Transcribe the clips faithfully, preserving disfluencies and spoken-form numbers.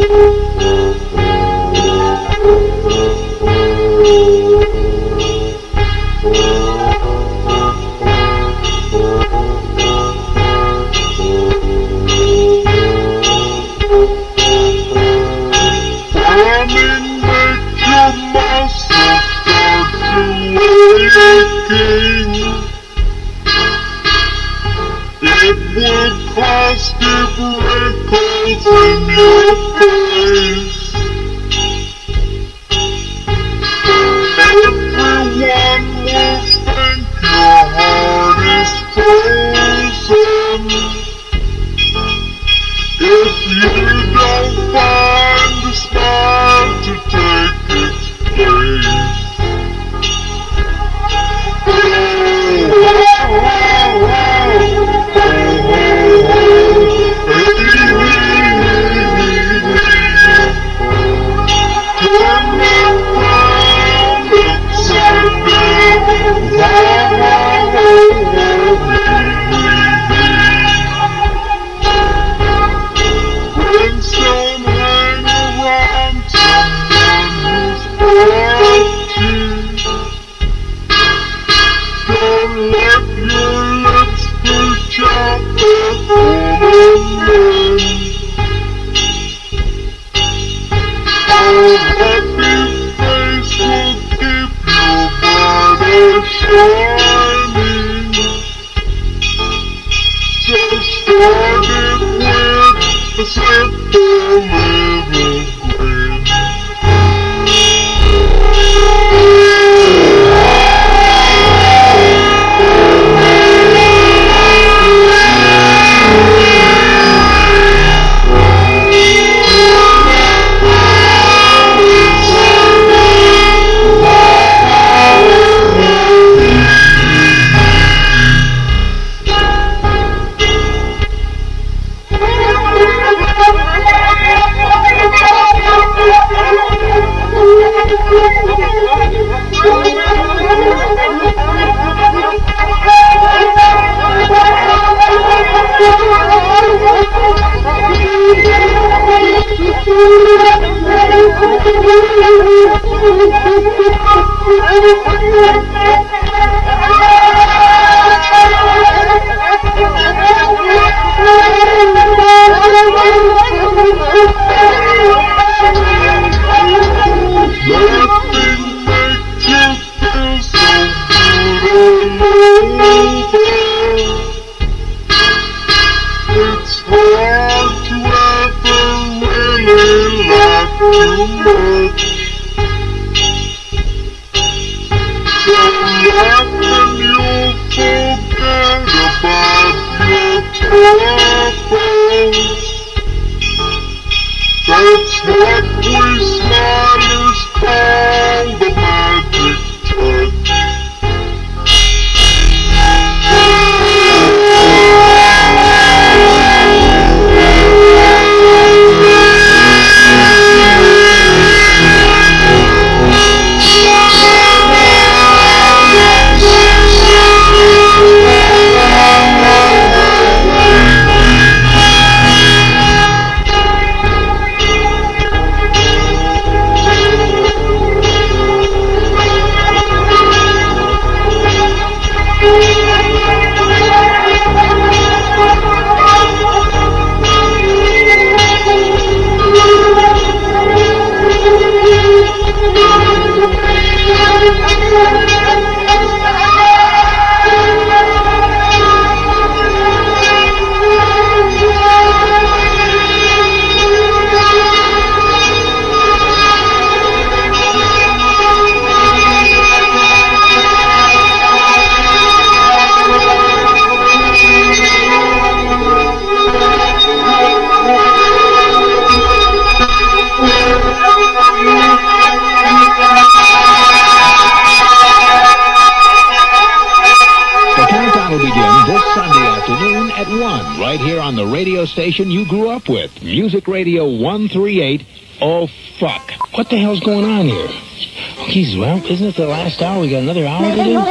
Station you grew up with. Music Radio one thirty-eight. Oh, fuck. What the hell's going on here? Oh, geez, well, isn't it the last hour? We got another hour to do?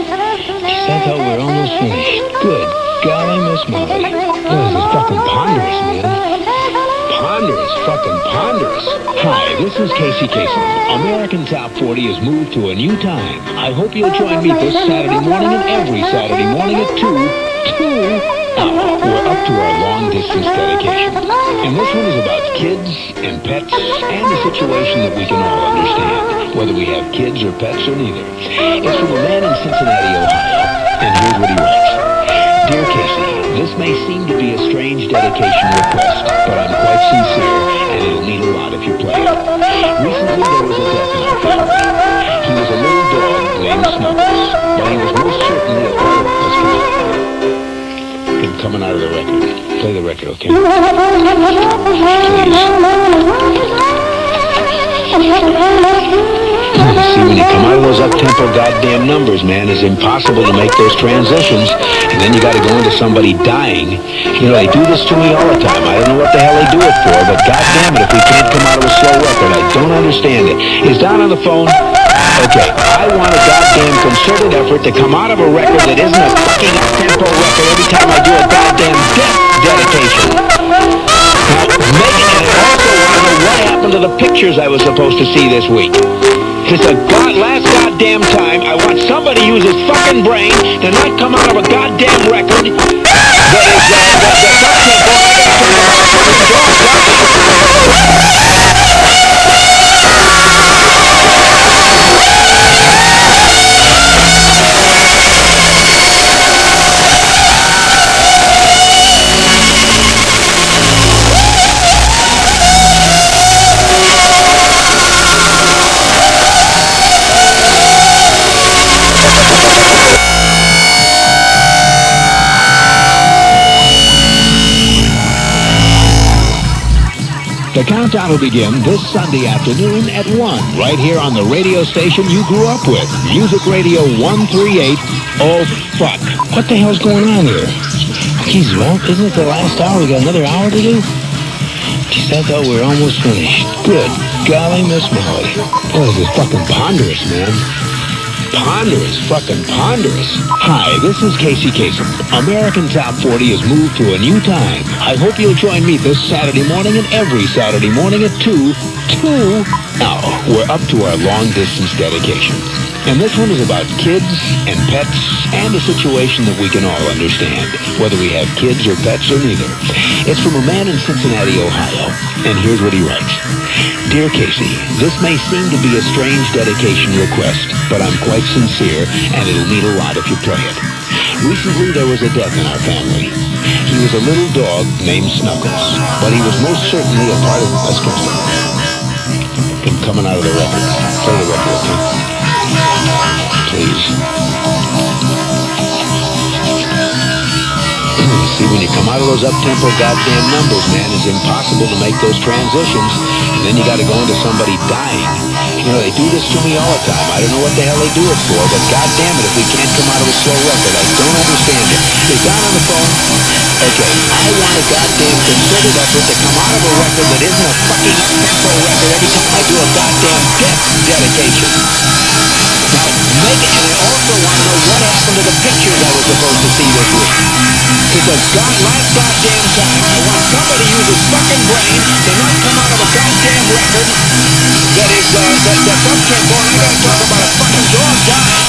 I thought we were almost finished. Good golly, Miss Molly. Boy, this is fucking ponderous, man. ponderous, fucking ponderous. Hi, this is Casey Kasem. American Top forty has moved to a new time. I hope you'll join me this Saturday morning and every Saturday morning at two. two. Now, we're up to our long-distance dedication. And this one is about kids and pets and a situation that we can all understand, whether we have kids or pets or neither. It's from a man in Cincinnati, Ohio. And here's what he writes. Dear Casey, this may seem to be a strange dedication request, but I'm quite sincere, and it'll mean a lot if you play it. Recently, there was a death in our family. He was a little dog named Snuggles, but he was most certainly a part of us community. Coming out of the record. Play the record, okay? Please. See, when you come out of those up-tempo goddamn numbers, man, it's impossible to make those transitions, and then you got to go into somebody dying. You know, they do this to me all the time. I don't know what the hell they do it for, but goddamn it, if we can't come out of a slow record, I don't understand it. Is Don on the phone? Okay, I want a goddamn concerted effort to come out of a record that isn't a fucking up-tempo record every time I do a goddamn death dedication. Now, Megan, and I also want to know what happened to the pictures I was supposed to see this week. Just a god, last goddamn time, I want somebody to use his fucking brain to not come out of a goddamn record that is, uh, that, that's up-tempo. The countdown will begin this Sunday afternoon at one, right here on the radio station you grew up with, Music Radio one thirty-eight. Oh, fuck. What the hell's going on here? Jeez, well, isn't it the last hour? We got another hour to do? Jeez, I thought we were almost finished. Good golly, Miss Molly. Boy, this is fucking ponderous, man. Ponderous, fucking ponderous. Hi, this is Casey Kasem. American Top forty has moved to a new time. I hope you'll join me this Saturday morning and every Saturday morning at two. two. Now, we're up to our long-distance dedication. And this one is about kids and pets and a situation that we can all understand, whether we have kids or pets or neither. It's from a man in Cincinnati, Ohio. And here's what he writes. Dear Casey, this may seem to be a strange dedication request, but I'm quite sincere, and it'll mean a lot if you play it. Recently, there was a death in our family. He was a little dog named Snuggles, but he was most certainly a part of us community. Coming out of the record. Play the record, okay? Please. See, when you come out of those up-tempo goddamn numbers, man, it's impossible to make those transitions, and then you got to go into somebody dying. You know, they do this to me all the time. I don't know what the hell they do it for, but goddamn it, if we can't come out of a slow record, I don't understand it. Is Don on the phone? Okay, I want a goddamn concerted effort to come out of a record that isn't a fucking up-tempo record every time I do a goddamn death dedication. Now, Megan, and I also want to know what happened to the pictures I was supposed to see this week. Because God, last goddamn time, I want somebody to use his fucking brain to not come out of a goddamn record that is, uh, that, that's up-tempo, and I gotta talk about a fucking dog dying.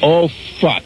Oh, fuck.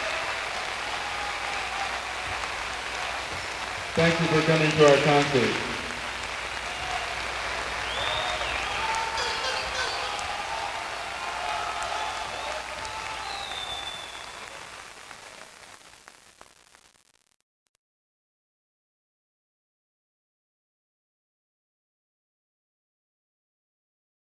Thank you for coming to our concert.